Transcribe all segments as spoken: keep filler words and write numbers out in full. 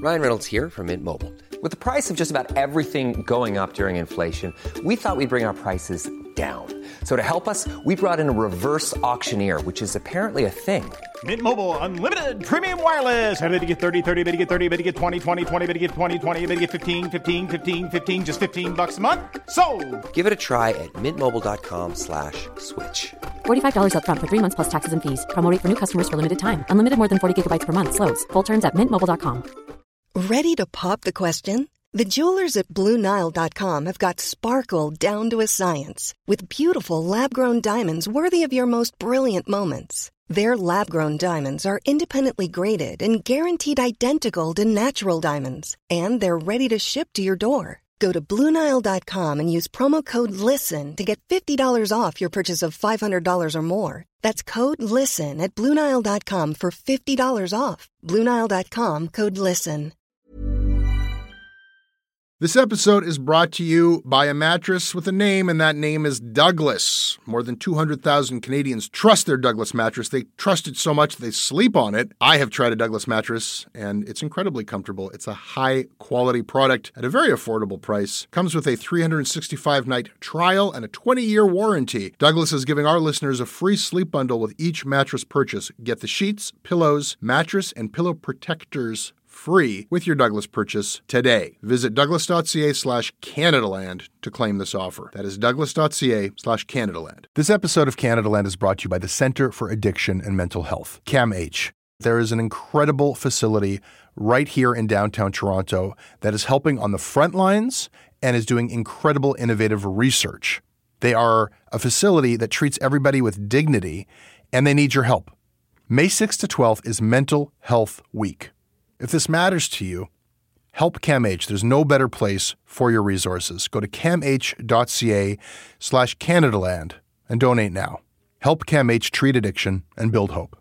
Ryan Reynolds here from Mint Mobile. With the price of just about everything going up during inflation, we thought we'd bring our prices down. So to help us, we brought in a reverse auctioneer, which is apparently a thing. Mint Mobile Unlimited Premium Wireless. How to get thirty, thirty, how to get thirty, how to get twenty, twenty, twenty, how to get twenty, twenty, how to get fifteen, fifteen, fifteen, fifteen, just fifteen bucks a month? Sold! Give it a try at mintmobile.com slash switch. forty-five dollars up front for three months plus taxes and fees. Promo rate for new customers for limited time. Unlimited more than forty gigabytes per month. Slows full terms at mint mobile dot com. Ready to pop the question? The jewelers at Blue Nile dot com have got sparkle down to a science with beautiful lab-grown diamonds worthy of your most brilliant moments. Their lab-grown diamonds are independently graded and guaranteed identical to natural diamonds, and they're ready to ship to your door. Go to Blue Nile dot com and use promo code LISTEN to get fifty dollars off your purchase of five hundred dollars or more. That's code LISTEN at Blue Nile dot com for fifty dollars off. Blue Nile dot com, code LISTEN. This episode is brought to you by a mattress with a name, and that name is Douglas. More than two hundred thousand Canadians trust their Douglas mattress. They trust it so much they sleep on it. I have tried a Douglas mattress, and it's incredibly comfortable. It's a high-quality product at a very affordable price. Comes with a three hundred sixty-five night trial and a twenty-year warranty. Douglas is giving our listeners a free sleep bundle with each mattress purchase. Get the sheets, pillows, mattress, and pillow protectors free with your Douglas purchase today. Visit douglas.ca slash Canadaland to claim this offer. That is douglas.ca slash Canadaland. This episode of Canadaland is brought to you by the Centre for Addiction and Mental Health, CAMH. There is an incredible facility right here in downtown Toronto that is helping on the front lines and is doing incredible innovative research. They are a facility that treats everybody with dignity, and they need your help. May sixth to twelfth is Mental Health Week. If this matters to you, help CAMH. There's no better place for your resources. Go to camh.ca slash Canadaland and donate now. Help CAMH treat addiction and build hope.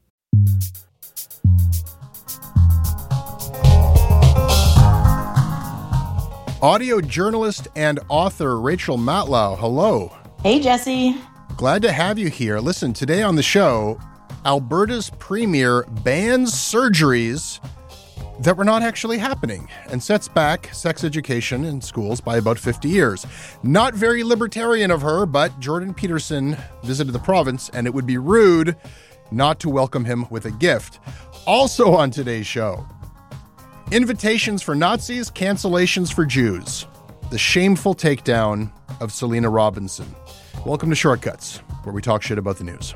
Audio journalist and author Rachel Matlow, hello. Hey, Jesse. Glad to have you here. Listen, today on the show, Alberta's premier bans surgeries that were not actually happening and sets back sex education in schools by about fifty years. Not very libertarian of her, but Jordan Peterson visited the province, and it would be rude not to welcome him with a gift. Also on today's show, invitations for Nazis, cancellations for Jews. The shameful takedown of Selena Robinson. Welcome to Shortcuts, where we talk shit about the news.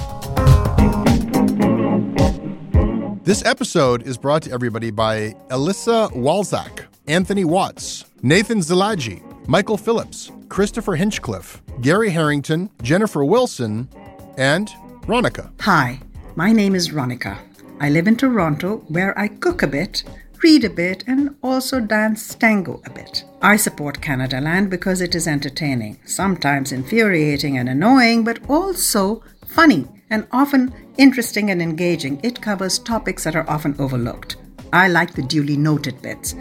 This episode is brought to everybody by Alyssa Walzak, Anthony Watts, Nathan Zilagi, Michael Phillips, Christopher Hinchcliffe, Gary Harrington, Jennifer Wilson, and Ronica. Hi, my name is Ronica. I live in Toronto, where I cook a bit, read a bit, and also dance tango a bit. I support Canadaland because it is entertaining, sometimes infuriating and annoying, but also funny and often interesting and engaging. It covers topics that are often overlooked. I like the duly noted bits.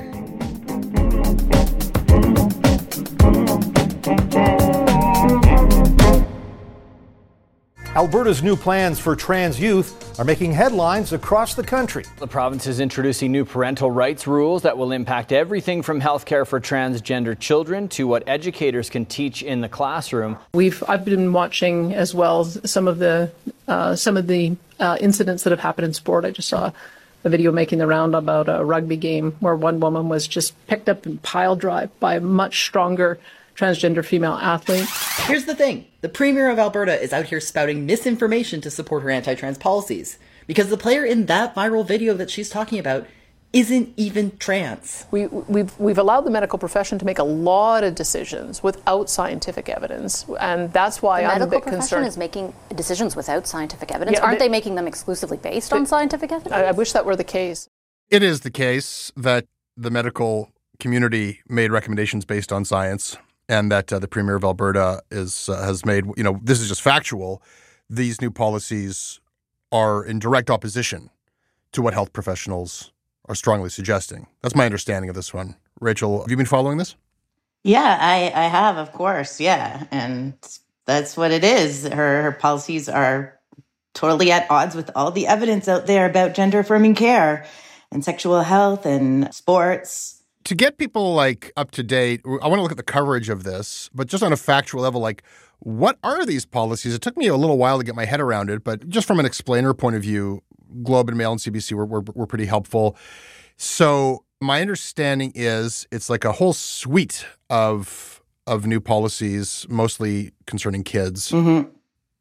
Alberta's new plans for trans youth are making headlines across the country. The province is introducing new parental rights rules that will impact everything from healthcare for transgender children to what educators can teach in the classroom. We've I've been watching as well some of the uh, some of the uh, incidents that have happened in sport. I just saw a video making the round about a rugby game where one woman was just picked up and pile drive by a much stronger transgender female athlete. Here's the thing. The Premier of Alberta is out here spouting misinformation to support her anti-trans policies. Because the player in that viral video that she's talking about isn't even trans. We, we've, we've allowed the medical profession to make a lot of decisions without scientific evidence. And that's why the I'm a bit concerned. The medical profession is making decisions without scientific evidence. Yeah, Aren't they, they making them exclusively based they, on scientific evidence? I, I wish that were the case. It is the case that the medical community made recommendations based on science, and that uh, the Premier of Alberta is uh, has made, you know, this is just factual. These new policies are in direct opposition to what health professionals are strongly suggesting. That's my understanding of this one. Rachel, have you been following this? Yeah, I, I have, of course. Yeah. And that's what it is. Her, her policies are totally at odds with all the evidence out there about gender affirming care. and sexual health and sports. To get people like up to date, I want to look at the coverage of this, but just on a factual level, like what are these policies? It took me a little while to get my head around it, but just from an explainer point of view, Globe and Mail and C B C were, were, were pretty helpful. So my understanding is it's like a whole suite of of new policies, mostly concerning kids, mm-hmm.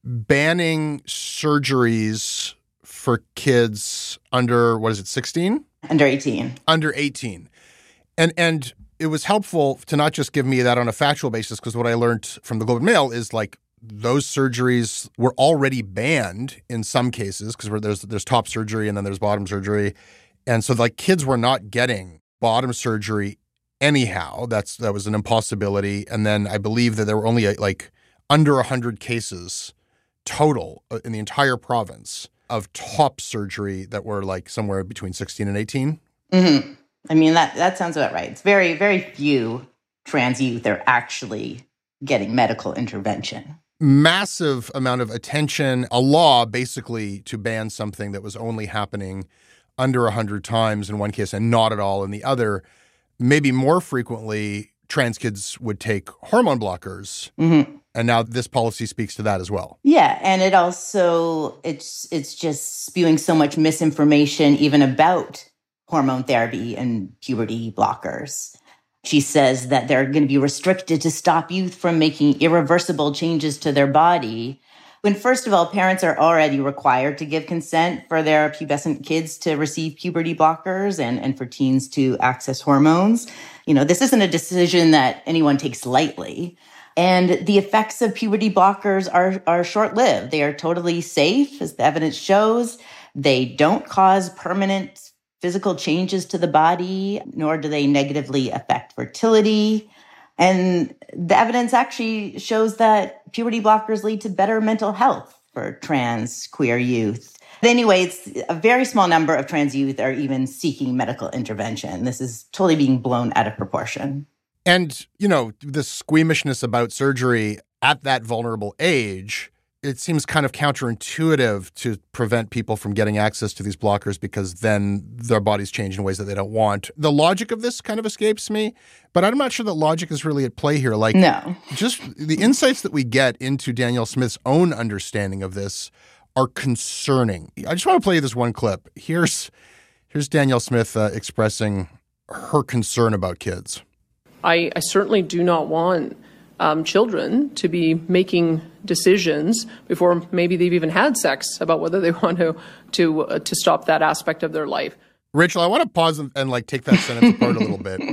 banning surgeries for kids under, what is it, sixteen? Under eighteen. Under eighteen. And and it was helpful to not just give me that on a factual basis, because what I learned from the Globe and Mail is like those surgeries were already banned in some cases, because there's there's top surgery and then there's bottom surgery. And so like kids were not getting bottom surgery anyhow. That's that was an impossibility. And then I believe that there were only like under one hundred cases total in the entire province of top surgery that were like somewhere between sixteen and eighteen. Mm-hmm. I mean, that, that sounds about right. It's very, very few trans youth are actually getting medical intervention. Massive amount of attention, a law basically to ban something that was only happening under one hundred times in one case and not at all in the other. Maybe more frequently, trans kids would take hormone blockers. Mm-hmm. And now this policy speaks to that as well. Yeah, and it also, it's it's just spewing so much misinformation even about hormone therapy and puberty blockers. She says that they're going to be restricted to stop youth from making irreversible changes to their body. When, first of all, parents are already required to give consent for their pubescent kids to receive puberty blockers and, and for teens to access hormones. You know, this isn't a decision that anyone takes lightly. And the effects of puberty blockers are, are short-lived. They are totally safe, as the evidence shows. They don't cause permanent physical changes to the body, nor do they negatively affect fertility. And the evidence actually shows that puberty blockers lead to better mental health for trans queer youth. But anyway, it's a very small number of trans youth are even seeking medical intervention. This is totally being blown out of proportion. And, you know, the squeamishness about surgery at that vulnerable age, it seems kind of counterintuitive to prevent people from getting access to these blockers because then their bodies change in ways that they don't want. The logic of this kind of escapes me, but I'm not sure that logic is really at play here. Like, no. Just the insights that we get into Danielle Smith's own understanding of this are concerning. I just want to play you this one clip. Here's, here's Danielle Smith uh, expressing her concern about kids. I, I certainly do not want um, children to be making decisions before maybe they've even had sex about whether they want to to uh, to stop that aspect of their life. Rachel, I want to pause and, and like take that sentence apart a little bit.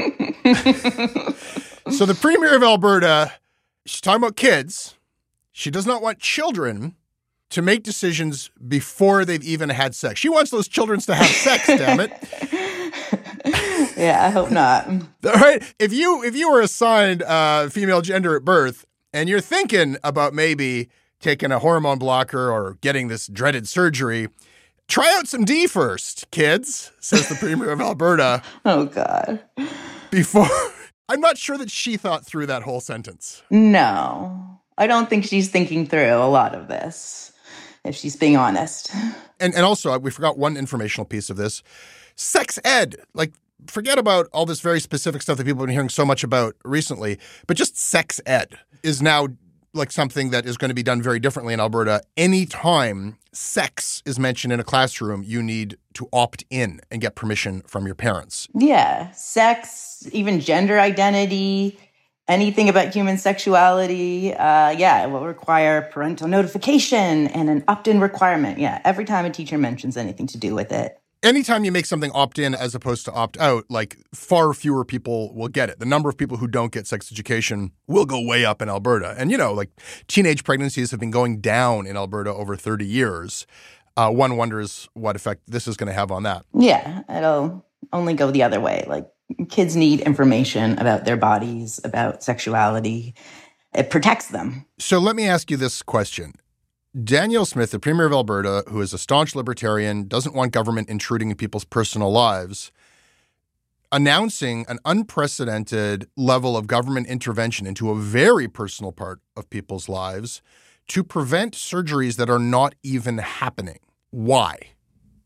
So the Premier of Alberta, she's talking about kids. She does not want children to make decisions before they've even had sex. She wants those children to have sex, damn it. Yeah, I hope not. All right. If you if you were assigned uh, female gender at birth and you're thinking about maybe taking a hormone blocker or getting this dreaded surgery, try out some D first, kids, says the Premier of Alberta. Oh, God. Before, I'm not sure that she thought through that whole sentence. No, I don't think she's thinking through a lot of this, if she's being honest. And and also, we forgot one informational piece of this. Sex ed, like, forget about all this very specific stuff that people have been hearing so much about recently, but just sex ed is now like something that is going to be done very differently in Alberta. Anytime sex is mentioned in a classroom, you need to opt in and get permission from your parents. Yeah, sex, even gender identity, anything about human sexuality, uh, yeah, it will require parental notification and an opt-in requirement. Yeah, every time a teacher mentions anything to do with it. Anytime you make something opt-in as opposed to opt-out, like far fewer people will get it. The number of people who don't get sex education will go way up in Alberta. And, you know, like teenage pregnancies have been going down in Alberta over thirty years. Uh, one wonders what effect this is going to have on that. Yeah, it'll only go the other way. Like kids need information about their bodies, about sexuality. It protects them. So let me ask you this question. Danielle Smith, the Premier of Alberta, who is a staunch libertarian, doesn't want government intruding in people's personal lives, announcing an unprecedented level of government intervention into a very personal part of people's lives to prevent surgeries that are not even happening. Why?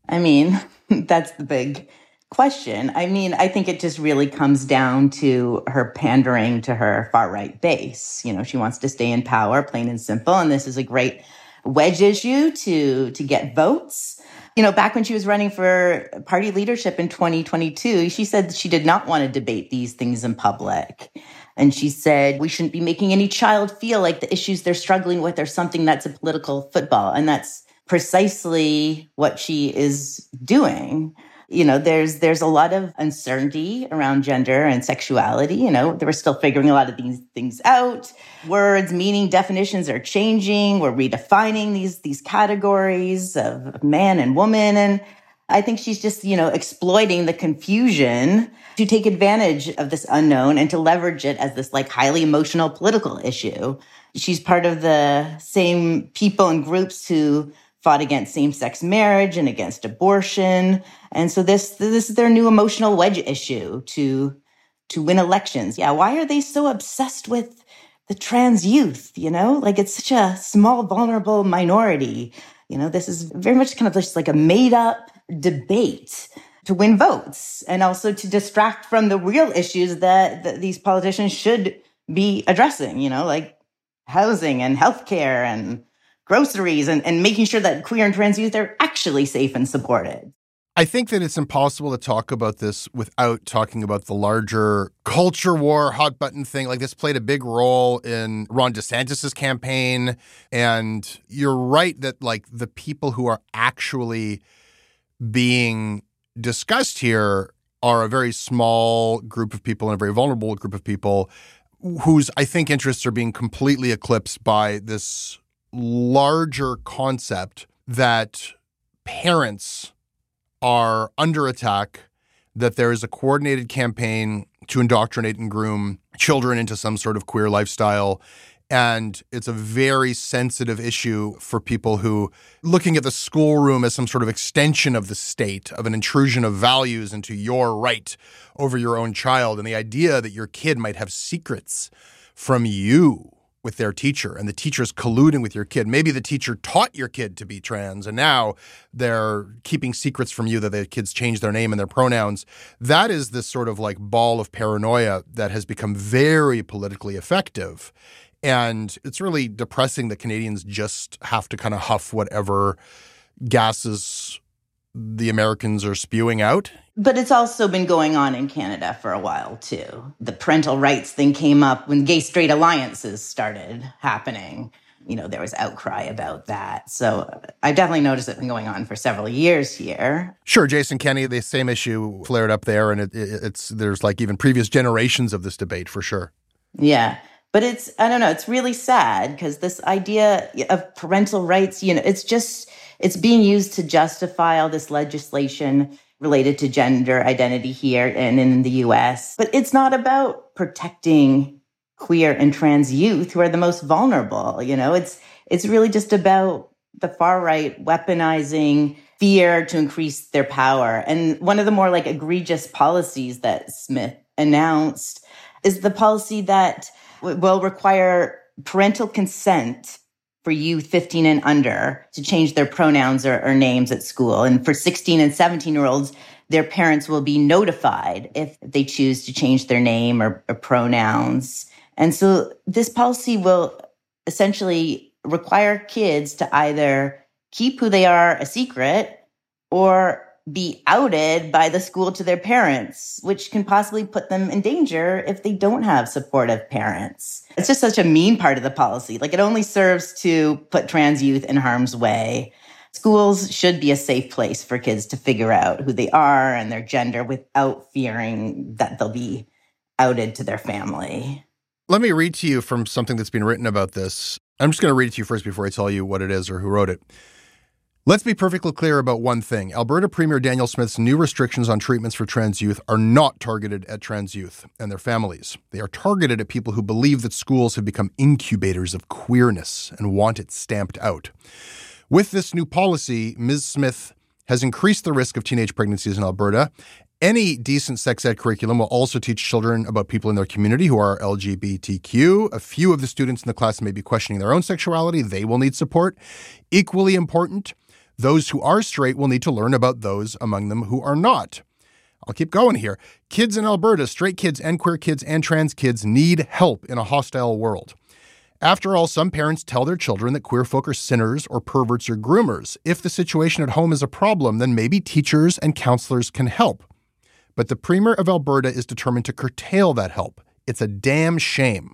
I mean, that's the big question. I mean, I think it just really comes down to her pandering to her far-right base. You know, she wants to stay in power, plain and simple, and this is a great wedge issue to, to get votes. You know, back when she was running for party leadership in twenty twenty-two, she said she did not want to debate these things in public. And she said, we shouldn't be making any child feel like the issues they're struggling with are something that's a political football. And that's precisely what she is doing. You know, there's there's a lot of uncertainty around gender and sexuality. You know, we're still figuring a lot of these things out. Words, meaning, definitions are changing. We're redefining these these categories of man and woman. And I think she's just, you know, exploiting the confusion to take advantage of this unknown and to leverage it as this like highly emotional political issue. She's part of the same people and groups who fought against same-sex marriage and against abortion. And so this this is their new emotional wedge issue to, to win elections. Yeah, why are they so obsessed with the trans youth, you know? Like, it's such a small, vulnerable minority. You know, this is very much kind of just like a made-up debate to win votes and also to distract from the real issues that, that these politicians should be addressing, you know, like housing and healthcare and groceries and, and making sure that queer and trans youth are actually safe and supported. I think that it's impossible to talk about this without talking about the larger culture war, hot button thing. Like, this played a big role in Ron DeSantis's campaign. And you're right that, like, the people who are actually being discussed here are a very small group of people and a very vulnerable group of people whose, I think, interests are being completely eclipsed by this larger concept that parents are under attack, that there is a coordinated campaign to indoctrinate and groom children into some sort of queer lifestyle. And it's a very sensitive issue for people who, looking at the schoolroom as some sort of extension of the state, of an intrusion of values into your right over your own child, and the idea that your kid might have secrets from you with their teacher, and the teacher's colluding with your kid. Maybe the teacher taught your kid to be trans, and now they're keeping secrets from you that their kids change their name and their pronouns. That is this sort of like ball of paranoia that has become very politically effective. And it's really depressing that Canadians just have to kind of huff whatever gases the Americans are spewing out. But it's also been going on in Canada for a while, too. The parental rights thing came up when gay-straight alliances started happening. You know, there was outcry about that. So I definitely noticed it been going on for several years here. Sure, Jason Kenney, the same issue flared up there, and it, it, it's there's like even previous generations of this debate for sure. Yeah. But it's, I don't know, it's really sad because this idea of parental rights, you know, it's just, it's being used to justify all this legislation related to gender identity here and in the U S. But it's not about protecting queer and trans youth who are the most vulnerable. You know, it's, it's really just about the far right weaponizing fear to increase their power. And one of the more like egregious policies that Smith announced is the policy that will require parental consent for youth fifteen and under to change their pronouns or, or names at school. And for sixteen and seventeen-year-olds, their parents will be notified if they choose to change their name or, or pronouns. And so this policy will essentially require kids to either keep who they are a secret or be outed by the school to their parents, which can possibly put them in danger if they don't have supportive parents. It's just such a mean part of the policy. Like, it only serves to put trans youth in harm's way. Schools should be a safe place for kids to figure out who they are and their gender without fearing that they'll be outed to their family. Let me read to you from something that's been written about this. I'm just going to read it to you first before I tell you what it is or who wrote it. Let's be perfectly clear about one thing. Alberta Premier Danielle Smith's new restrictions on treatments for trans youth are not targeted at trans youth and their families. They are targeted at people who believe that schools have become incubators of queerness and want it stamped out. With this new policy, Miz Smith has increased the risk of teenage pregnancies in Alberta. Any decent sex ed curriculum will also teach children about people in their community who are L G B T Q. A few of the students in the class may be questioning their own sexuality. They will need support. Equally important, Those who are straight will need to learn about those among them who are not. I'll keep going here. Kids in Alberta, straight kids and queer kids and trans kids need help in a hostile world. After all, some parents tell their children that queer folk are sinners or perverts or groomers. If the situation at home is a problem, then maybe teachers and counselors can help. But the Premier of Alberta is determined to curtail that help. It's a damn shame.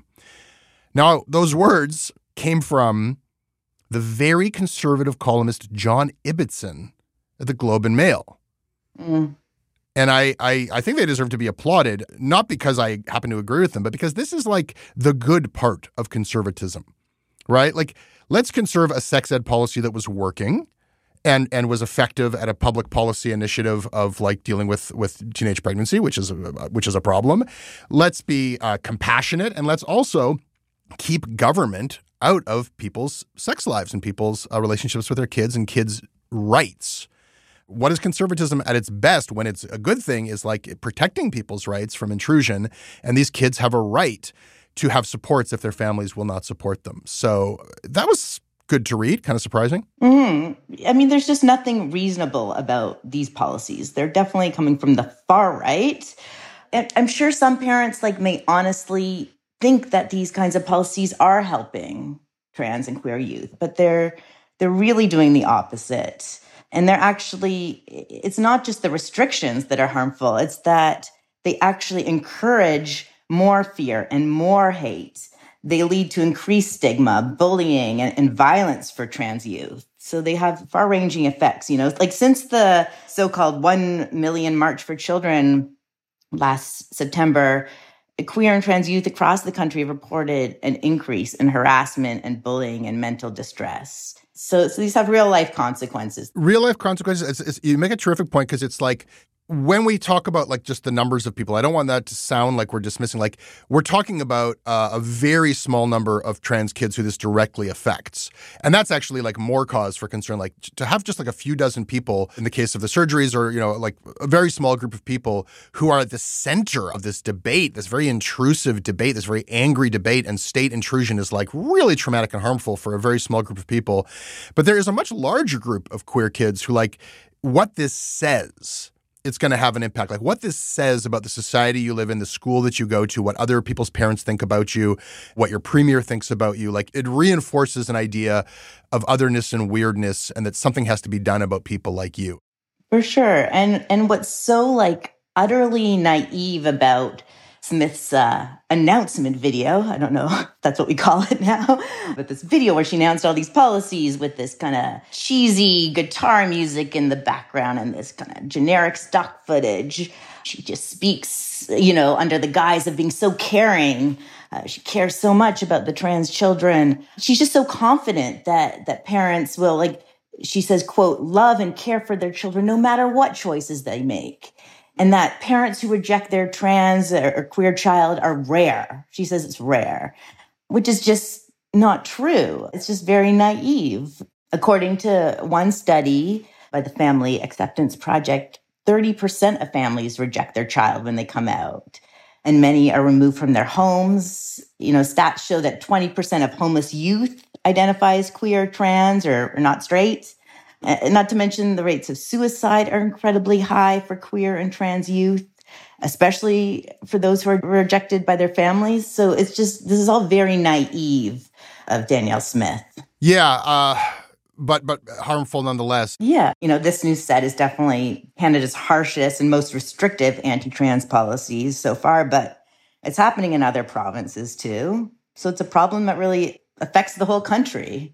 Now, those words came from the very conservative columnist John Ibbitson at the Globe and Mail. Mm. And I, I, I think they deserve to be applauded, not because I happen to agree with them, but because this is like the good part of conservatism, right? Like, let's conserve a sex ed policy that was working and and was effective at a public policy initiative of like dealing with, with teenage pregnancy, which is a, which is a problem. Let's be uh, compassionate, and let's also keep government out of people's sex lives and people's uh, relationships with their kids and kids' rights. What is conservatism at its best when it's a good thing is like protecting people's rights from intrusion. And these kids have a right to have supports if their families will not support them. So that was good to read, kind of surprising. Mm-hmm. I mean, there's just nothing reasonable about these policies. They're definitely coming from the far right. And I'm sure some parents like may honestly think that these kinds of policies are helping trans and queer youth, but they're they're really doing the opposite. And they're actually, it's not just the restrictions that are harmful, it's that they actually encourage more fear and more hate. They lead to increased stigma, bullying, and, and violence for trans youth. So they have far-ranging effects, you know, like since the so-called one million March for Children last September, queer and trans youth across the country have reported an increase in harassment and bullying and mental distress. So, so these have real life consequences. Real life consequences. It's, it's, you make a terrific point because it's like when we talk about like just the numbers of people, I don't want that to sound like we're dismissing. Like we're talking about uh, a very small number of trans kids who this directly affects. And that's actually like more cause for concern. Like to have just like a few dozen people in the case of the surgeries or, you know, like a very small group of people who are at the center of this debate, this very intrusive debate, this very angry debate, and state intrusion is like really traumatic and harmful for a very small group of people. But there is a much larger group of queer kids who like what this says. It's going to have an impact. Like what this says about the society you live in, the school that you go to, what other people's parents think about you, what your premier thinks about you. Like it reinforces an idea of otherness and weirdness and that something has to be done about people like you. For sure. And and what's so like utterly naive about Smith's uh, announcement video, I don't know if that's what we call it now, but this video where she announced all these policies with this kind of cheesy guitar music in the background and this kind of generic stock footage. She just speaks, you know, under the guise of being so caring. Uh, she cares so much about the trans children. She's just so confident that that parents will, like, she says, quote, love and care for their children no matter what choices they make. And that parents who reject their trans or queer child are rare. She says it's rare, which is just not true. It's just very naive. According to one study by the Family Acceptance Project, thirty percent of families reject their child when they come out, and many are removed from their homes. You know, stats show that twenty percent of homeless youth identify as queer, trans, or, or not straight. Uh, not to mention the rates of suicide are incredibly high for queer and trans youth, especially for those who are rejected by their families. So it's just, this is all very naive of Danielle Smith. Yeah, uh, but but harmful nonetheless. Yeah. You know, this new set is definitely Canada's harshest and most restrictive anti-trans policies so far, but it's happening in other provinces too. So it's a problem that really affects the whole country.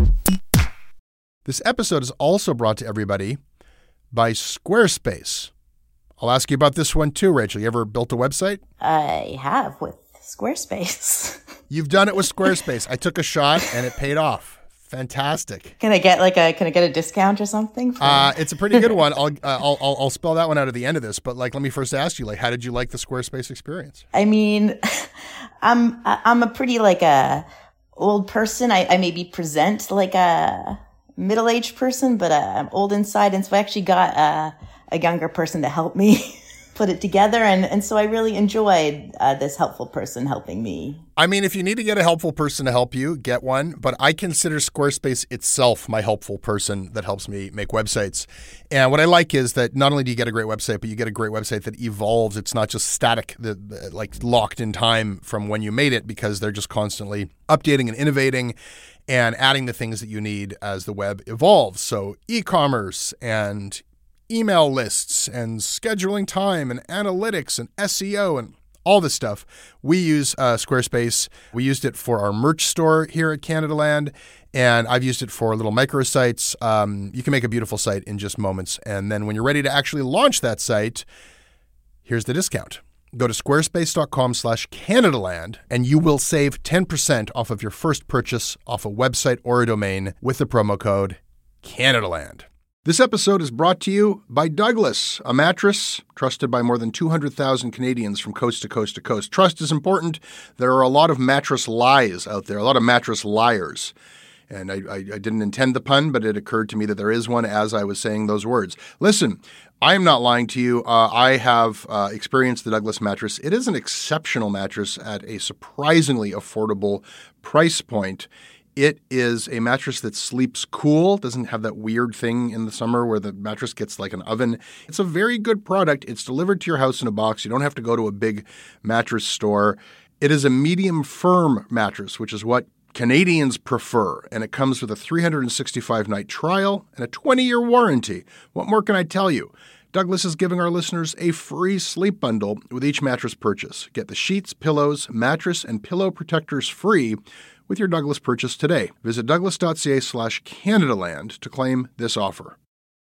This episode is also brought to everybody by Squarespace. I'll ask you about this one too, Rachel. You ever built a website? I have with Squarespace. You've done it with Squarespace. I took a shot and it paid off. Fantastic. Can I get like a can I get a discount or something? For... Uh, it's a pretty good one. I'll, uh, I'll I'll I'll spell that one out at the end of this. But like, let me first ask you, like, how did you like the Squarespace experience? I mean, I'm I'm a pretty like a old person. I, I maybe present like a middle-aged person, but uh, I'm old inside, and so I actually got uh, a younger person to help me. put it together. And, and so I really enjoyed uh, this helpful person helping me. I mean, if you need to get a helpful person to help you, get one. But I consider Squarespace itself my helpful person that helps me make websites. And what I like is that not only do you get a great website, but you get a great website that evolves. It's not just static, the, like locked in time from when you made it, because they're just constantly updating and innovating and adding the things that you need as the web evolves. So e-commerce and email lists and scheduling time and analytics and S E O and all this stuff. We use uh, Squarespace. We used it for our merch store here at Canadaland, and I've used it for little microsites. Um, you can make a beautiful site in just moments. And then when you're ready to actually launch that site, here's the discount. Go to squarespace.com slash Canadaland, and you will save ten percent off of your first purchase off a website or a domain with the promo code Canadaland. This episode is brought to you by Douglas, a mattress trusted by more than two hundred thousand Canadians from coast to coast to coast. Trust is important. There are a lot of mattress lies out there, a lot of mattress liars. And I, I, I didn't intend the pun, but it occurred to me that there is one as I was saying those words. Listen, I am not lying to you. Uh, I have uh, experienced the Douglas mattress. It is an exceptional mattress at a surprisingly affordable price point. It is a mattress that sleeps cool, doesn't have that weird thing in the summer where the mattress gets like an oven. It's a very good product. It's delivered to your house in a box. You don't have to go to a big mattress store. It is a medium firm mattress, which is what Canadians prefer, and it comes with a three hundred sixty-five night trial and a twenty-year warranty. What more can I tell you? Douglas is giving our listeners a free sleep bundle with each mattress purchase. Get the sheets, pillows, mattress, and pillow protectors free with your Douglas purchase today. Visit douglas.ca slash Canadaland to claim this offer.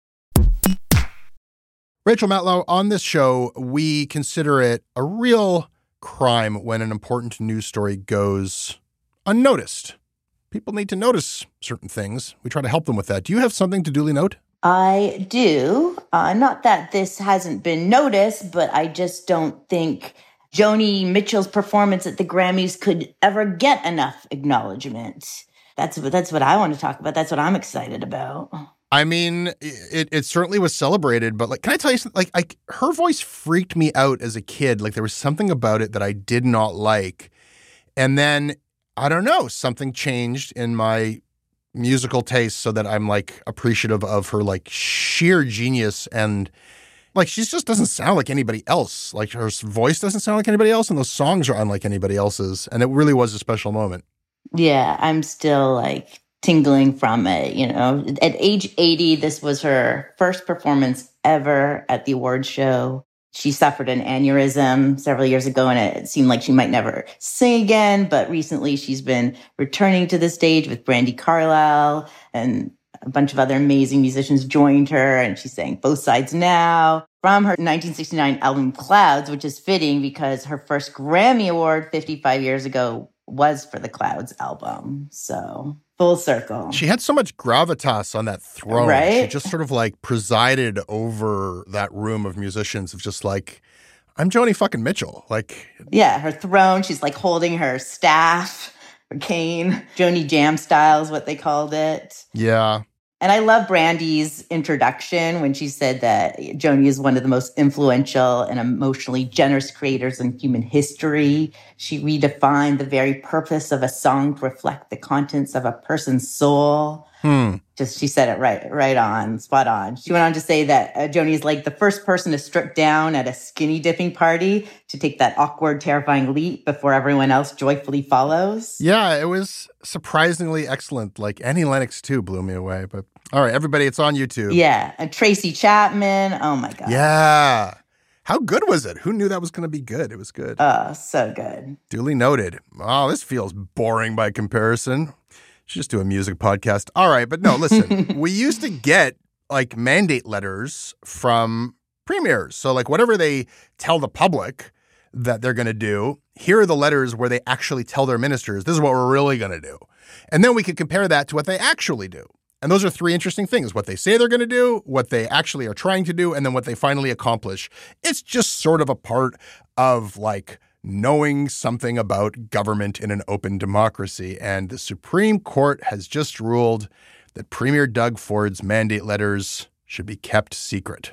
Rachel Matlow, on this show, we consider it a real crime when an important news story goes unnoticed. People need to notice certain things. We try to help them with that. Do you have something to duly note? I do. Uh, not that this hasn't been noticed, but I just don't think Joni Mitchell's performance at the Grammys could ever get enough acknowledgement. That's what that's what I want to talk about. That's what I'm excited about. I mean, it, it certainly was celebrated, but like, can I tell you something? Like, I, her voice freaked me out as a kid. Like, there was something about it that I did not like. And then, I don't know, something changed in my musical taste so that I'm like appreciative of her like sheer genius. And like, she just doesn't sound like anybody else. Like, her voice doesn't sound like anybody else, and those songs are unlike anybody else's. And it really was a special moment. Yeah, I'm still like tingling from it. You know, at age eighty, this was her first performance ever at the awards show. She suffered an aneurysm several years ago, and it seemed like she might never sing again. But recently, she's been returning to the stage with Brandi Carlile, and a bunch of other amazing musicians joined her, and she sang Both Sides Now from her nineteen sixty-nine album Clouds, which is fitting because her first Grammy Award fifty-five years ago was for the Clouds album. So full circle. She had so much gravitas on that throne. Right? She just sort of like presided over that room of musicians of just like, I'm Joni fucking Mitchell. Like, yeah, her throne. She's like holding her staff, her cane. Joni Jam style is what they called it. Yeah. And I love Brandi's introduction when she said that Joni is one of the most influential and emotionally generous creators in human history. She redefined the very purpose of a song to reflect the contents of a person's soul. Hmm. Just, she said it right, right on, spot on. She went on to say that uh, Joni is like the first person to strip down at a skinny dipping party to take that awkward, terrifying leap before everyone else joyfully follows. Yeah, it was surprisingly excellent. Like Annie Lennox too blew me away. But all right, everybody, it's on YouTube. Yeah, and Tracy Chapman. Oh my God. Yeah. How good was it? Who knew that was going to be good? It was good. Oh, so good. Duly noted. Oh, this feels boring by comparison. Should just do a music podcast. All right, but no, listen. We used to get like mandate letters from premiers. So like whatever they tell the public that they're going to do, here are the letters where they actually tell their ministers, this is what we're really going to do. And then we could compare that to what they actually do. And those are three interesting things: what they say they're going to do, what they actually are trying to do, and then what they finally accomplish. It's just sort of a part of like knowing something about government in an open democracy. And the Supreme Court has just ruled that Premier Doug Ford's mandate letters should be kept secret.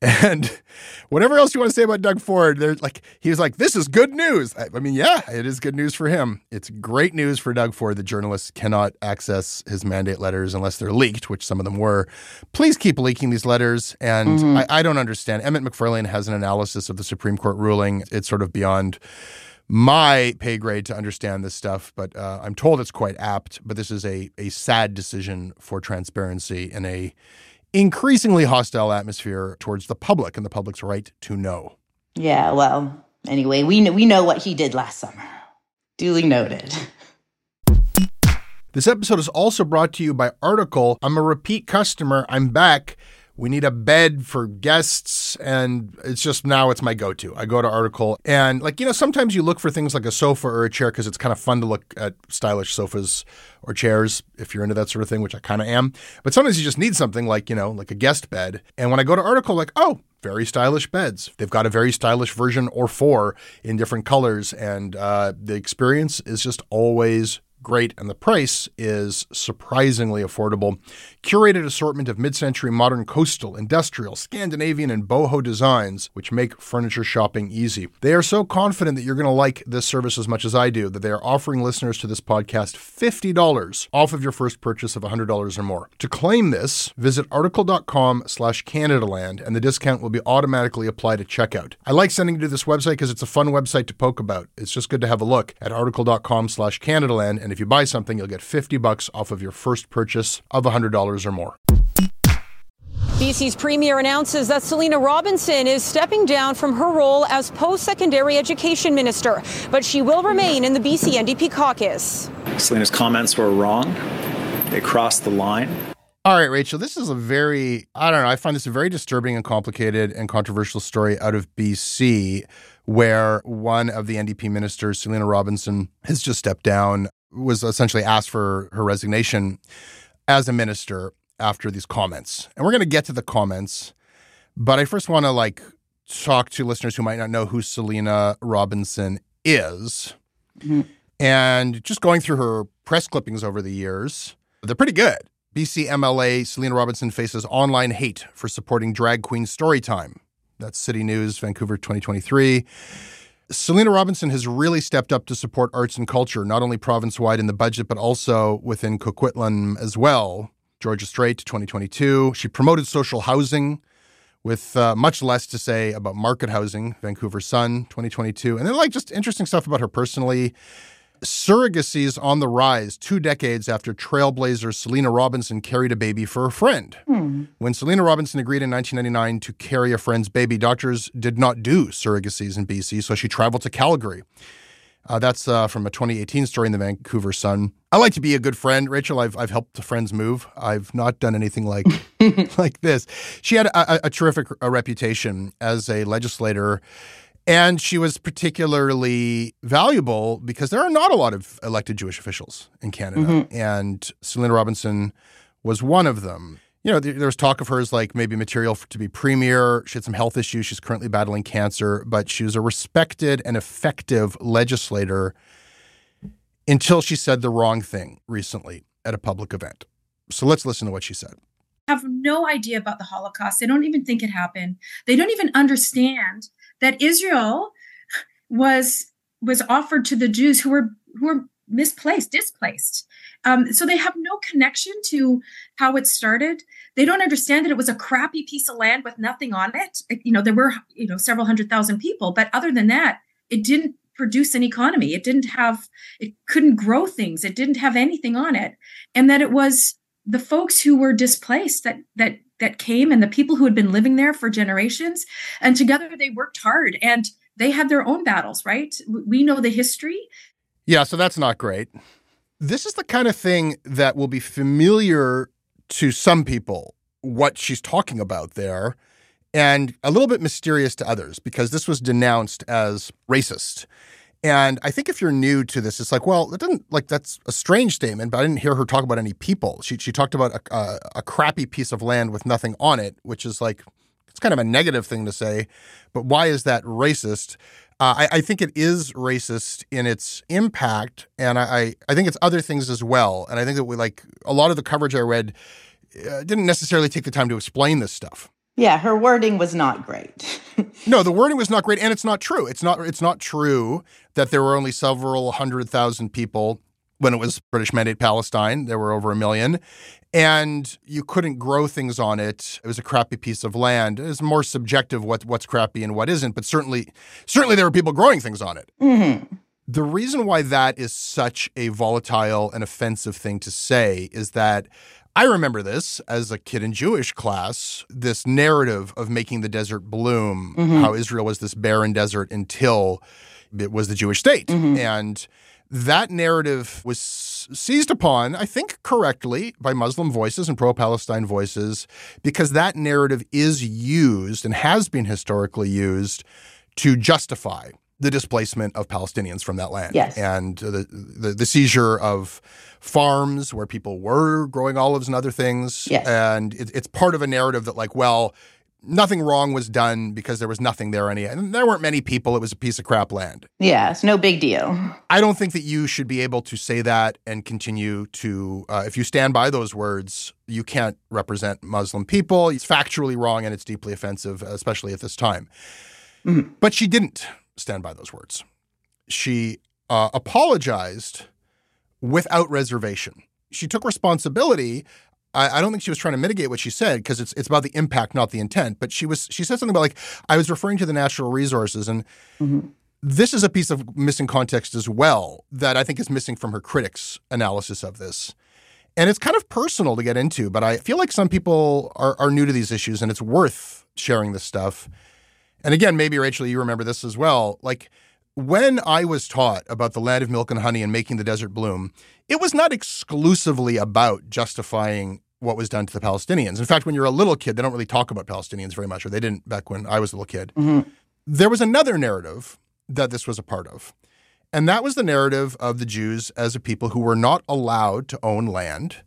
And whatever else you want to say about Doug Ford, there's like he was like, this is good news. I, I mean, yeah, it is good news for him. It's great news for Doug Ford that journalists cannot access his mandate letters unless they're leaked, which some of them were. Please keep leaking these letters. And mm-hmm. I, I don't understand. Emmett McFarlane has an analysis of the Supreme Court ruling. It's sort of beyond my pay grade to understand this stuff, but uh, I'm told it's quite apt. But this is a a sad decision for transparency in a increasingly hostile atmosphere towards the public and the public's right to know. Yeah, well, anyway, we know, we know what he did last summer. Duly noted. This episode is also brought to you by Article. I'm a repeat customer. I'm back. We need a bed for guests, and it's just now it's my go-to. I go to Article, and like, you know, sometimes you look for things like a sofa or a chair because it's kind of fun to look at stylish sofas or chairs if you're into that sort of thing, which I kind of am. But sometimes you just need something like, you know, like a guest bed. And when I go to Article, like, oh, very stylish beds. They've got a very stylish version or four in different colors, and uh, the experience is just always great, and the price is surprisingly affordable. Curated assortment of mid-century modern coastal, industrial, Scandinavian, and boho designs, which make furniture shopping easy. They are so confident that you're going to like this service as much as I do that they are offering listeners to this podcast fifty dollars off of your first purchase of one hundred dollars or more. To claim this, visit article.com slash Canadaland, and the discount will be automatically applied at checkout. I like sending you to this website because it's a fun website to poke about. It's just good to have a look at article.com slash Canadaland, and if you buy something, you'll get fifty bucks off of your first purchase of one hundred dollars or more. B C's Premier announces that Selina Robinson is stepping down from her role as post-secondary education minister, but she will remain in the B C N D P caucus. Selina's comments were wrong. They crossed the line. All right, Rachel, this is a very, I don't know, I find this a very disturbing and complicated and controversial story out of B C, where one of the N D P ministers, Selina Robinson, has just stepped down, was essentially asked for her resignation as a minister after these comments. And we're going to get to the comments, but I first want to like talk to listeners who might not know who Selina Robinson is. Mm-hmm. And just going through her press clippings over the years, they're pretty good. B C M L A Selina Robinson faces online hate for supporting drag queen Storytime. That's City News, Vancouver, twenty twenty-three. Selina Robinson has really stepped up to support arts and culture, not only province-wide in the budget, but also within Coquitlam as well. Georgia Strait, twenty twenty-two. She promoted social housing with uh, much less to say about market housing, Vancouver Sun, twenty twenty-two. And then like just interesting stuff about her personally. Surrogacy's on the rise two decades after trailblazer Selina Robinson carried a baby for a friend. Hmm. When Selina Robinson agreed in nineteen ninety-nine to carry a friend's baby, doctors did not do surrogacies in B C, so she traveled to Calgary. Uh, that's uh, from a twenty eighteen story in the Vancouver Sun. I like to be a good friend, Rachel. I've I've helped friends move. I've not done anything like like this. She had a, a, a terrific a reputation as a legislator. And she was particularly valuable because there are not a lot of elected Jewish officials in Canada. Mm-hmm. And Selina Robinson was one of them. You know, there, there was talk of her as like maybe material for, to be premier. She had some health issues. She's currently battling cancer. But she was a respected and effective legislator until she said the wrong thing recently at a public event. So let's listen to what she said. Have no idea about the Holocaust. They don't even think it happened. They don't even understand that Israel was was offered to the Jews who were who were misplaced, displaced. Um, so they have no connection to how it started. They don't understand that it was a crappy piece of land with nothing on it. You know, there were you know several hundred thousand people, but other than that, it didn't produce an economy. It didn't have, it couldn't grow things. It didn't have anything on it, and that it was the folks who were displaced that that. that came and the people who had been living there for generations, and together they worked hard and they had their own battles, right? We know the history. Yeah, so that's not great. This is the kind of thing that will be familiar to some people, what she's talking about there, and a little bit mysterious to others because this was denounced as racist. And I think if you're new to this, it's like, well, that doesn't like that's a strange statement, but I didn't hear her talk about any people. She she talked about a, a, a crappy piece of land with nothing on it, which is like it's kind of a negative thing to say. But why is that racist? Uh, I, I think it is racist in its impact, and I, I think it's other things as well. And I think that we like a lot of the coverage I read uh, didn't necessarily take the time to explain this stuff. Yeah, her wording was not great. No, the wording was not great, and it's not true. It's not it's not true that there were only several hundred thousand people when it was British Mandate Palestine. There were over a million. And you couldn't grow things on it. It was a crappy piece of land. It was more subjective what what's crappy and what isn't, but certainly certainly there were people growing things on it. Mm-hmm. The reason why that is such a volatile and offensive thing to say is that I remember this as a kid in Jewish class, this narrative of making the desert bloom, Mm-hmm. how Israel was this barren desert until it was the Jewish state. Mm-hmm. And that narrative was seized upon, I think correctly, by Muslim voices and pro-Palestine voices, because that narrative is used and has been historically used to justify the displacement of Palestinians from that land. Yes. And the, the the seizure of farms where people were growing olives and other things. Yes. And it, it's part of a narrative that, like, well, nothing wrong was done because there was nothing there. Any, and there weren't many people. It was a piece of crap land. Yeah, it's no big deal. I don't think that you should be able to say that and continue to, uh, if you stand by those words, you can't represent Muslim people. It's factually wrong and it's deeply offensive, especially at this time. Mm-hmm. But she didn't stand by those words. She uh, apologized without reservation. She took responsibility. I, I don't think she was trying to mitigate what she said because it's it's about the impact, not the intent. But she was she said something about, like, I was referring to the natural resources, and Mm-hmm. this is a piece of missing context as well that I think is missing from her critics' analysis of this. And it's kind of personal to get into, but I feel like some people are, are new to these issues, and it's worth sharing this stuff. And again, maybe, Rachel, you remember this as well. Like, when I was taught about the land of milk and honey and making the desert bloom, it was not exclusively about justifying what was done to the Palestinians. In fact, when you're a little kid, they don't really talk about Palestinians very much, or they didn't back when I was a little kid. Mm-hmm. There was another narrative that this was a part of, and that was the narrative of the Jews as a people who were not allowed to own land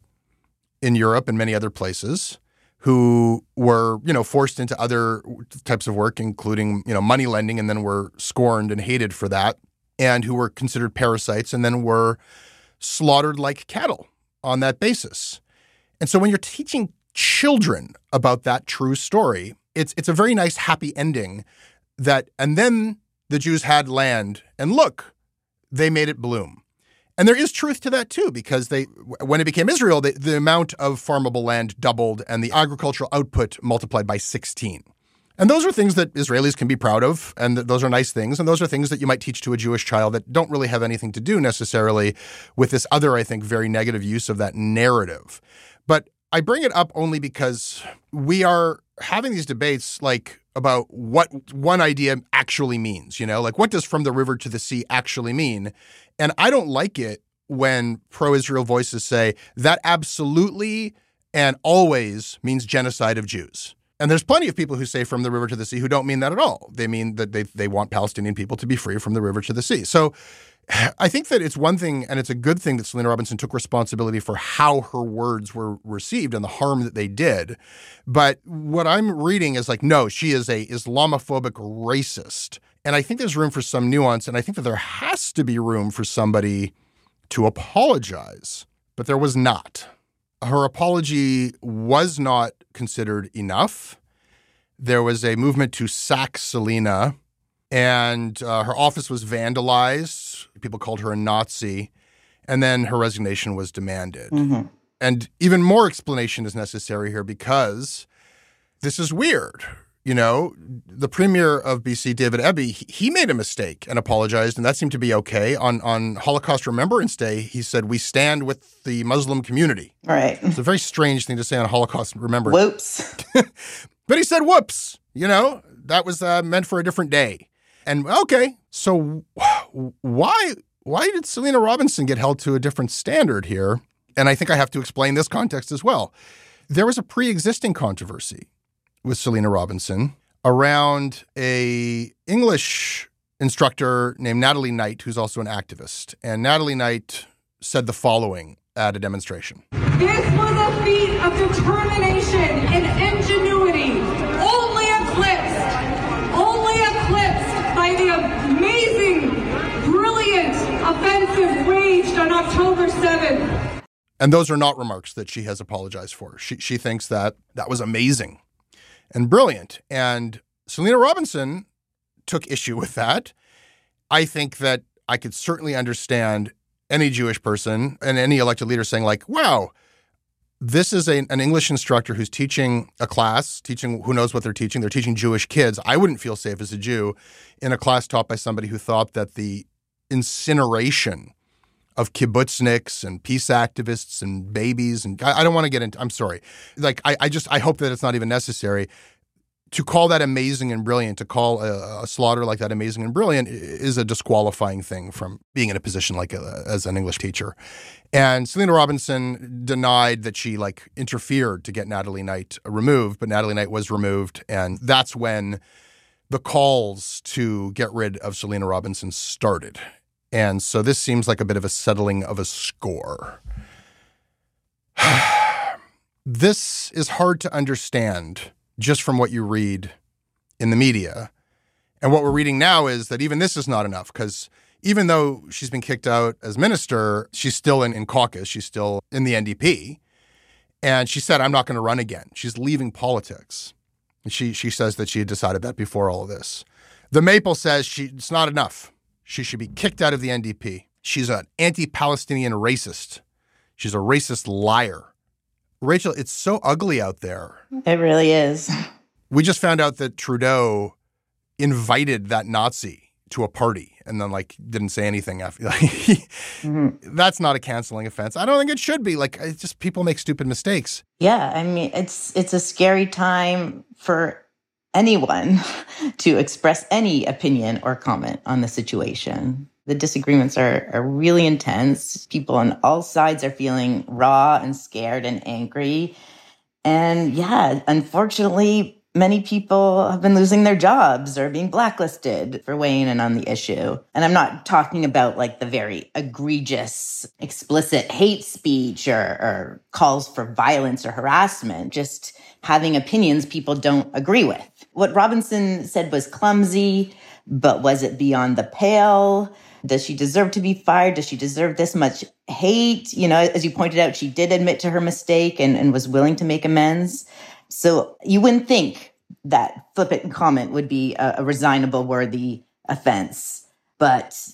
in Europe and many other places, who were, you know, forced into other types of work, including, you know, money lending, and then were scorned and hated for that, and who were considered parasites and then were slaughtered like cattle on that basis. And so when you're teaching children about that true story, it's it's a very nice happy ending that, and then the Jews had land, and look, they made it bloom. And there is truth to that, too, because they, when it became Israel, they, the amount of farmable land doubled and the agricultural output multiplied by sixteen. And those are things that Israelis can be proud of, and th- those are nice things, and those are things that you might teach to a Jewish child that don't really have anything to do necessarily with this other, I think, very negative use of that narrative. But I bring it up only because we are having these debates, like, about what one idea actually means, you know, like, what does from the river to the sea actually mean? And I don't like it when pro-Israel voices say that absolutely and always means genocide of Jews. And there's plenty of people who say from the river to the sea who don't mean that at all. They mean that they they want Palestinian people to be free from the river to the sea. So I think that it's one thing, and it's a good thing, that Selena Robinson took responsibility for how her words were received and the harm that they did. But what I'm reading is like, no, she is a Islamophobic racist. And I think there's room for some nuance, and I think that there has to be room for somebody to apologize. But there was not. Her apology was not considered enough. There was a movement to sack Selena, and uh, her office was vandalized. People called her a Nazi, and then her resignation was demanded. Mm-hmm. And even more explanation is necessary here because this is weird. You know, the premier of B C, David Eby, he made a mistake and apologized, and that seemed to be okay. On on Holocaust Remembrance Day, he said, we stand with the Muslim community. Right. It's a very strange thing to say on Holocaust Remembrance. Whoops. But he said, whoops, you know, that was uh, meant for a different day. And okay, so why why did Selena Robinson get held to a different standard here? And I think I have to explain this context as well. There was a pre-existing controversy with Selena Robinson around a English instructor named Natalie Knight, who's also an activist. And Natalie Knight said the following at a demonstration. This was a feat of determination and ingenuity, only eclipsed, only eclipsed by the amazing, brilliant offensive waged on October seventh. And those are not remarks that she has apologized for. She she thinks that that was amazing. and brilliant. And Selena Robinson took issue with that. I think that I could certainly understand any Jewish person and any elected leader saying like, wow, this is a, an English instructor who's teaching a class, teaching who knows what they're teaching. They're teaching Jewish kids. I wouldn't feel safe as a Jew in a class taught by somebody who thought that the incineration of kibbutzniks and peace activists and babies, and I, I don't want to get into, I'm sorry. Like, I, I just, I hope that it's not even necessary. To call that amazing and brilliant, to call a, a slaughter like that amazing and brilliant is a disqualifying thing from being in a position like a, as an English teacher. And Selena Robinson denied that she like interfered to get Natalie Knight removed, but Natalie Knight was removed. And that's when the calls to get rid of Selena Robinson started. And so this seems like a bit of a settling of a score. This is hard to understand just from what you read in the media. And what we're reading now is that even this is not enough, because even though she's been kicked out as minister, she's still in, in caucus. She's still in the N D P. And she said, I'm not going to run again. She's leaving politics. And she she says that she had decided that before all of this. The Maple says she it's not enough. She should be kicked out of the N D P. She's an anti-Palestinian racist. She's a racist liar. Rachel, it's so ugly out there. It really is. We just found out that Trudeau invited that Nazi to a party and then, like, didn't say anything after. mm-hmm. That's not a canceling offense. I don't think it should be. Like, it's just people make stupid mistakes. Yeah, I mean, it's it's a scary time for anyone to express any opinion or comment on the situation. The disagreements are, are really intense. People on all sides are feeling raw and scared and angry. And yeah, unfortunately, many people have been losing their jobs or being blacklisted for weighing in on the issue. And I'm not talking about like the very egregious, explicit hate speech or, or calls for violence or harassment, just having opinions people don't agree with. What Robinson said was clumsy, but was it beyond the pale? Does she deserve to be fired? Does she deserve this much hate? You know, as you pointed out, she did admit to her mistake and, and was willing to make amends. So you wouldn't think that flippant comment would be a, a resignable worthy offense. But,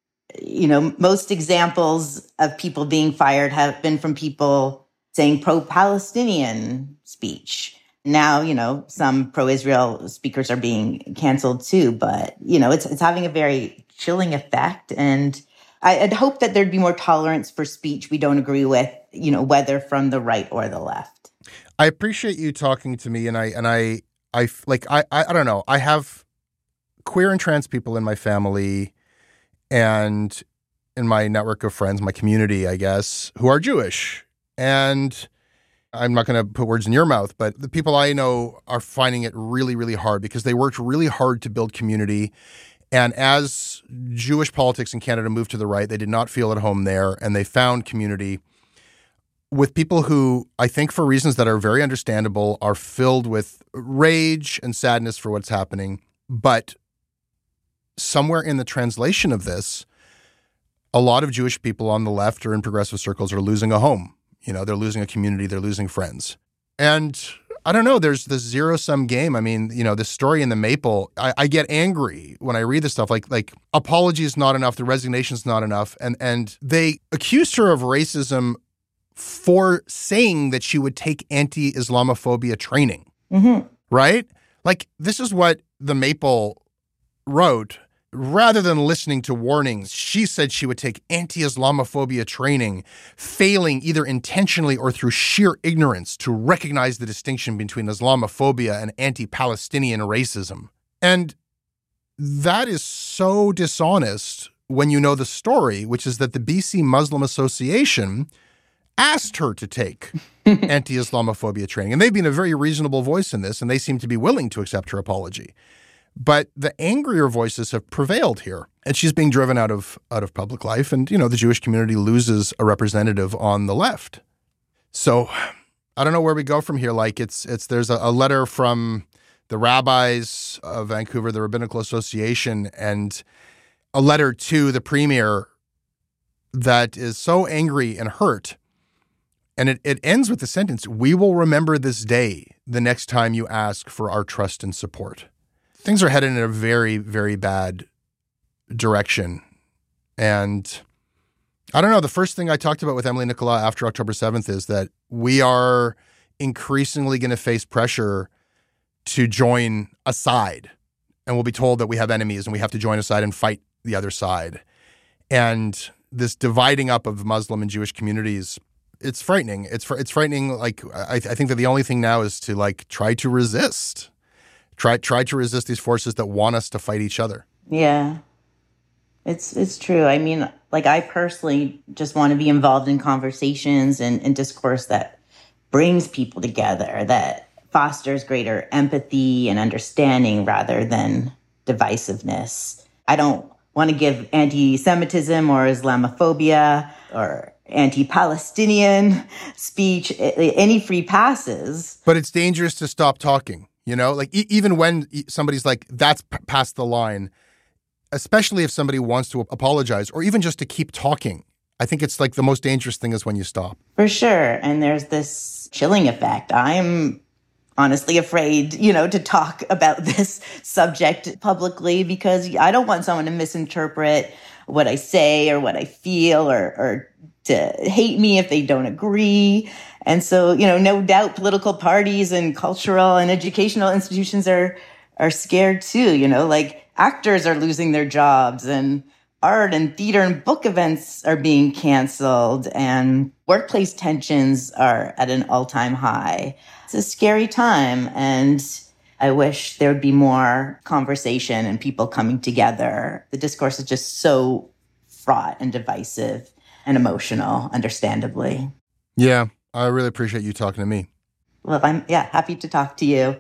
you know, most examples of people being fired have been from people saying pro-Palestinian speech. Now, you know, some pro-Israel speakers are being canceled too, but, you know, it's it's having a very chilling effect. And I, I'd hope that there'd be more tolerance for speech we don't agree with, you know, whether from the right or the left. I appreciate you talking to me, and I and I I like I I, I don't know. I have queer and trans people in my family and in my network of friends, my community, I guess, who are Jewish. And I'm not going to put words in your mouth, but the people I know are finding it really, really hard because they worked really hard to build community. And as Jewish politics in Canada moved to the right, they did not feel at home there, and they found community with people who, I think for reasons that are very understandable, are filled with rage and sadness for what's happening. But somewhere in the translation of this, a lot of Jewish people on the left or in progressive circles are losing a home. You know, they're losing a community, they're losing friends. And I don't know, there's this zero-sum game. I mean, you know, this story in the Maple, I, I get angry when I read this stuff. Like, like apology is not enough, the resignation is not enough. And, and they accused her of racism for saying that she would take anti-Islamophobia training, mm-hmm. right? Like, this is what the Maple wrote. Rather than listening to warnings, she said she would take anti-Islamophobia training, failing either intentionally or through sheer ignorance to recognize the distinction between Islamophobia and anti-Palestinian racism. And that is so dishonest when you know the story, which is that the B C Muslim Association asked her to take anti-Islamophobia training. And they've been a very reasonable voice in this, and they seem to be willing to accept her apology. But the angrier voices have prevailed here, and she's being driven out of out of public life. And, you know, the Jewish community loses a representative on the left. So I don't know where we go from here. Like, it's it's there's a, a letter from the rabbis of Vancouver, the Rabbinical Association, and a letter to the premier that is so angry and hurt. And it, it ends with the sentence, "We will remember this day the next time you ask for our trust and support." Things are headed in a very, very bad direction. And I don't know, the first thing I talked about with Emily Nicolas after October seventh is that we are increasingly going to face pressure to join a side. And we'll be told that we have enemies and we have to join a side and fight the other side. And this dividing up of Muslim and Jewish communities, it's frightening. It's it's frightening. Like, I, I think that the only thing now is to like try to resist, try try to resist these forces that want us to fight each other. Yeah, it's it's true. I mean, like I personally just want to be involved in conversations and, and discourse that brings people together, that fosters greater empathy and understanding rather than divisiveness. I don't want to give anti-Semitism or Islamophobia or anti-Palestinian speech any free passes. But it's dangerous to stop talking, you know? Like, e- even when somebody's like, that's p- past the line, especially if somebody wants to apologize or even just to keep talking, I think it's like the most dangerous thing is when you stop. For sure. And there's this chilling effect. I'm honestly afraid, you know, to talk about this subject publicly because I don't want someone to misinterpret what I say or what I feel or, or to hate me if they don't agree. And so, you know, no doubt political parties and cultural and educational institutions are are scared too, you know, like actors are losing their jobs and art and theater and book events are being canceled and workplace tensions are at an all-time high. It's a scary time, and I wish there would be more conversation and people coming together. The discourse is just so fraught and divisive and emotional, understandably. Yeah, I really appreciate you talking to me. Well, I'm, yeah, happy to talk to you.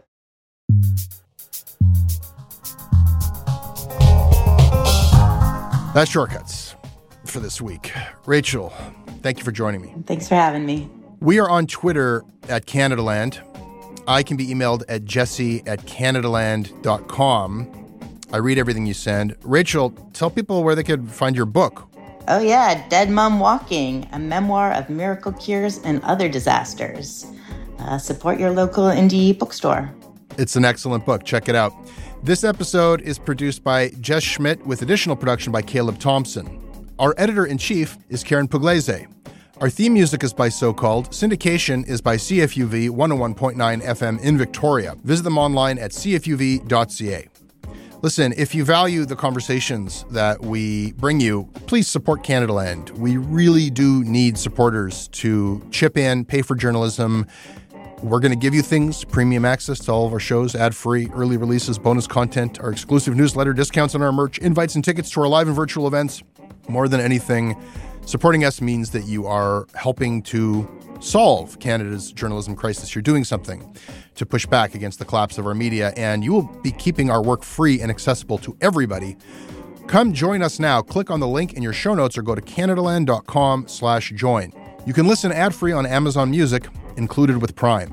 That's Shortcuts for this week. Rachel, thank you for joining me. Thanks for having me. We are on Twitter at Canadaland. I can be emailed at jesse at canadaland dot com. I read everything you send. Rachel, tell people where they could find your book. Oh, yeah, Dead Mom Walking, a memoir of miracle cures and other disasters. Uh, support your local indie bookstore. It's an excellent book. Check it out. This episode is produced by Jess Schmidt with additional production by Caleb Thompson. Our editor-in-chief is Karen Pugliese. Our theme music is by So Called. Syndication is by C F U V one oh one point nine F M in Victoria. Visit them online at c f u v dot c a. Listen, if you value the conversations that we bring you, please support Canadaland. We really do need supporters to chip in, pay for journalism. We're going to give you things, premium access to all of our shows, ad-free, early releases, bonus content, our exclusive newsletter, discounts on our merch, invites and tickets to our live and virtual events. More than anything, supporting us means that you are helping to solve Canada's journalism crisis. You're doing something to push back against the collapse of our media, and you will be keeping our work free and accessible to everybody. Come join us now. Click on the link in your show notes or go to canadaland dot com slash join. You can listen ad-free on Amazon Music, included with Prime.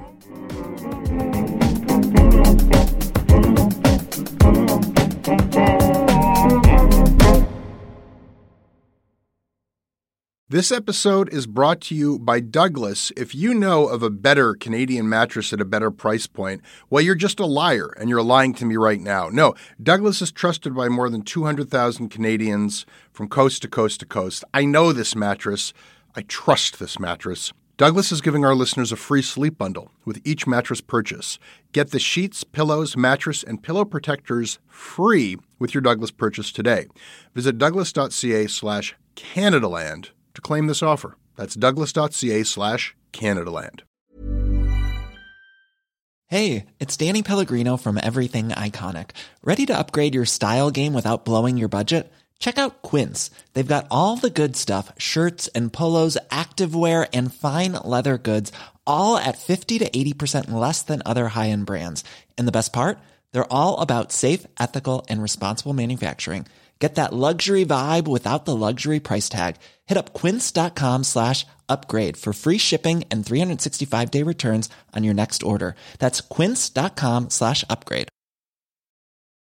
This episode is brought to you by Douglas. If you know of a better Canadian mattress at a better price point, well, you're just a liar, and you're lying to me right now. No, Douglas is trusted by more than two hundred thousand Canadians from coast to coast to coast. I know this mattress. I trust this mattress. Douglas is giving our listeners a free sleep bundle with each mattress purchase. Get the sheets, pillows, mattress, and pillow protectors free with your Douglas purchase today. Visit douglas.ca slash Canadaland to claim this offer. That's douglas.ca slash Canadaland. Hey, it's Danny Pellegrino from Everything Iconic. Ready to upgrade your style game without blowing your budget? Check out Quince. They've got all the good stuff, shirts and polos, activewear, and fine leather goods, all at fifty to eighty percent less than other high-end brands. And the best part? They're all about safe, ethical, and responsible manufacturing. Get that luxury vibe without the luxury price tag. Hit up quince.com slash upgrade for free shipping and three sixty-five day returns on your next order. That's quince.com slash upgrade.